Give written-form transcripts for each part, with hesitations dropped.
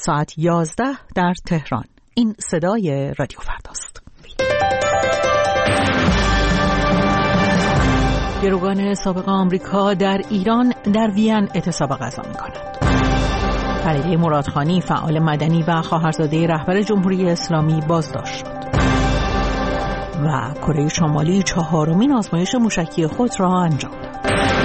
ساعت 11 در تهران. این صدای رادیو فرداست. گروگان سابق آمریکا در ایران در وین اعتصاب غذا می‌کنند. فریده مرادخانی فعال مدنی و خواهرزاده رهبر جمهوری اسلامی بازداشت شد. و کره شمالی 4مین آزمایش موشکی خود را انجام داد.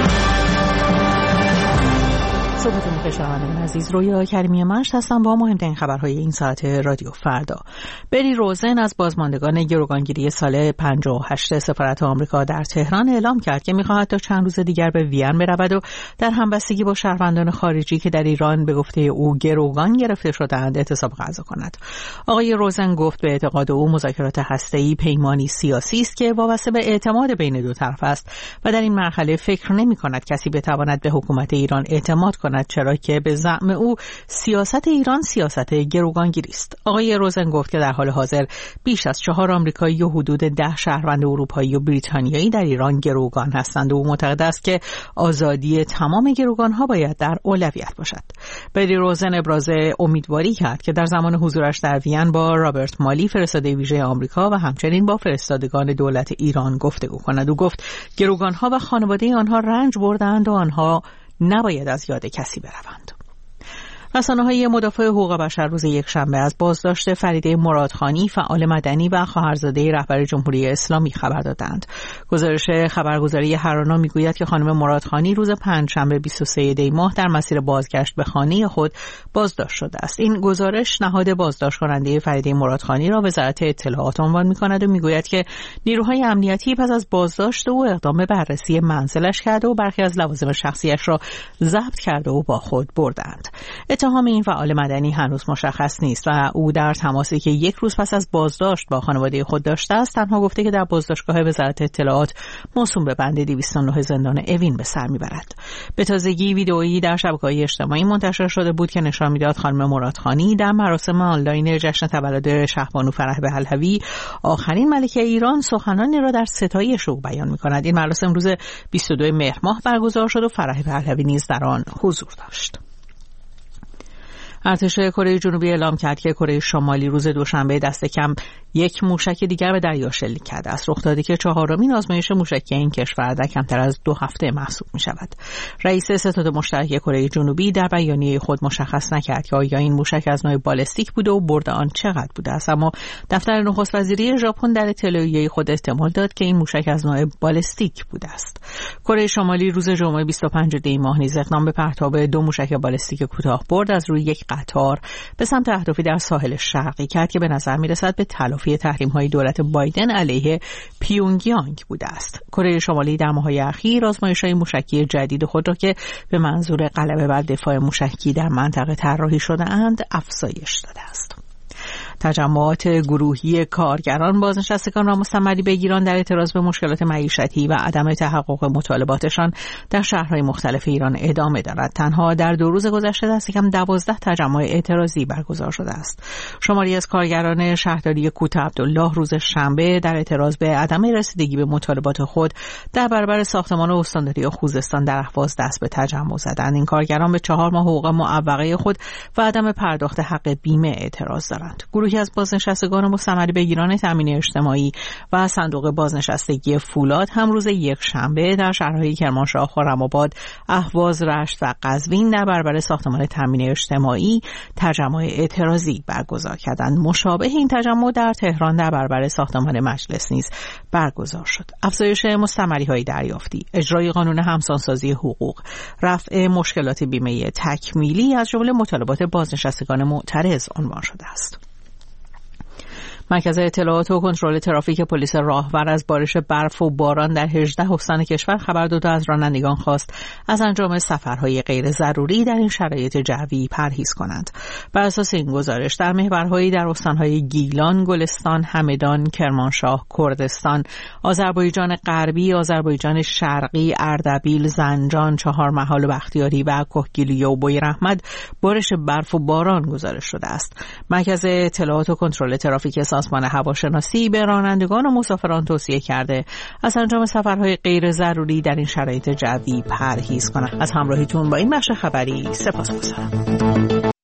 صبحتون بخیر شنوندگان عزیز، رویا کریمی مشت هستم با مهمترین خبرهای این ساعت رادیو فردا. بری روزن از بازماندگان گروگانگیری سال 58 سفارت آمریکا در تهران اعلام کرد که می‌خواهد تا چند روز دیگر به وین برود و در همبستگی با شهروندان خارجی که در ایران به گفته او گروگان گرفته شدند اعتصاب غذا کند. آقای روزن گفت به اعتقاد او مذاکرات هسته‌ای پیمانی سیاسی است که وابسته به اعتماد بین دو طرف است و در این مرحله فکر نمی‌کند کسی بتواند به حکومت ایران اعتماد کند، چرا که به زعم او سیاست ایران سیاست گروگانگیری است. آقای روزن گفت که در حال حاضر بیش از 4 آمریکایی و حدود 10 شهروند اروپایی و بریتانیایی در ایران گروگان هستند و او معتقد است که آزادی تمام گروگان‌ها باید در اولویت باشد. بری روزن ابراز امیدواری کرد که در زمان حضورش در وین با رابرت مالی فرستاده ویژه آمریکا و همچنین با فرستادگان دولت ایران گفتگو کند. او گفت گروگان‌ها و خانواده آنها رنج بردند و آنها نباید از یاد کسی بروند. رسانه‌های مدافع حقوق بشر روز یکشنبه از بازداشت فریده مرادخانی فعال مدنی و خواهرزاده رهبر جمهوری اسلامی خبر دادند. گزارش خبرگزاری هرانا میگوید که خانم مرادخانی روز پنجشنبه 23 دی ماه در مسیر بازگشت به خانه خود بازداشت شده است. این گزارش نهاد بازداشت کننده فریده مرادخانی را وزارت اطلاعات عنوان می‌کند و میگوید که نیروهای امنیتی پس از بازداشت او اقدام به بررسی منزلش کرده و برخی از لوازم شخصیش را ضبط کرده و با خود بردند. اتهام این فعال مدنی هنوز مشخص نیست و او در تماسی که یک روز پس از بازداشت با خانواده خود داشته است تنها گفته که در بازداشتگاه وزارت اطلاعات موسوم به بند 209 زندان اوین به سر میبرد. به تازگی ویدئویی در شبکه‌های اجتماعی منتشر شده بود که نشان میداد خانم مرادخانی در مراسم آنلاین جشن تولد شهبانو فرح پهلوی آخرین ملکه ایران سخنانی را در ستایش او بیان می‌کند. این مراسم روز 22 مهر ماه برگزار شد و فرح پهلوی نیز در آن حضور داشت. ارتش کره جنوبی اعلام کرد که کره شمالی روز دوشنبه دست کم یک موشک دیگر به دریا شلیک کرده است. رخ داده که 4مین آزمایش موشکی این کشور در کمتر از 2 هفته محسوب می شود. رئیس ستاد مشترک کره جنوبی در بیانیه خود مشخص نکرد که آیا این موشک از نوع بالستیک بوده و برد آن چقدر بوده است، اما دفتر نخست وزیری ژاپن در اطلاعیه خود احتمال داد که این موشک از نوع بالستیک بوده است. کره شمالی روز جمعه 25 دی ماه نیز اقدام به پرتاب 2 موشک بالستیک کوتاه برد از روی یک قطار به سمت اهدافی در ساحل شرقی کرد که به نظر می‌رسد به تلافی تحریم‌های دولت بایدن علیه پیونگیانگ بوده است. کره شمالی در ماه‌های اخیر آزمایش‌های موشکی جدید خود را که به منظور غلبه بر دفاع موشکی در منطقه طراحی شده‌اند افزایش داده است. تجمعات گروهی کارگران بازنشستگان را مستمری بگیران در اعتراض به مشکلات معیشتی و عدم تحقق مطالباتشان در شهرهای مختلف ایران ادامه دارد. تنها در 2 روز گذشته دست کم 12 تجمع اعتراضی برگزار شده است. شماری از کارگران شهرداری کوته عبدالله روز شنبه در اعتراض به عدم رسیدگی به مطالبات خود در برابر ساختمان استانداری خوزستان در اهواز دست به تجمع زدند. این کارگران به 4 ماه حقوق معوقه خود و عدم پرداخت حق بیمه اعتراض دارند. گروهی از بازنشستگان مستمری بگیران تامین اجتماعی و صندوق بازنشستگی فولاد هم روز یکشنبه در شهرهای کرمانشاه، خرم‌آباد، اهواز، رشت و قزوین در برابر ساختمان تامین اجتماعی تجمع اعتراضی برگزار کردند. مشابه این تجمع در تهران در برابر ساختمان مجلس نیز برگزار شد. افزایش مستمری‌های دریافتی، اجرای قانون همسانسازی حقوق، رفع مشکلات بیمه تکمیلی از جمله مطالبات بازنشستگان معترض عنوان شده است. مرکز اطلاعات و کنترل ترافیک پلیس راهور از بارش برف و باران در 18 استان کشور خبر داد و از رانندگان خواست از انجام سفرهای غیر ضروری در این شرایط جوی پرهیز کنند. بر اساس این گزارش در محورهایی در استانهای گیلان، گلستان، همدان، کرمانشاه، کردستان، آذربایجان غربی، آذربایجان شرقی، اردبیل، زنجان، چهارمحال و بختیاری و کهگیلویه و بویراحمد بارش برف و باران گزارش شده است. مرکز اطلاعات و کنترل ترافیک سازمان هواشناسی به رانندگان و مسافران توصیه کرده از انجام سفرهای غیر ضروری در این شرایط جوی پرهیز کنند. از همراهیتون با این بخش خبری سپاسگزارم.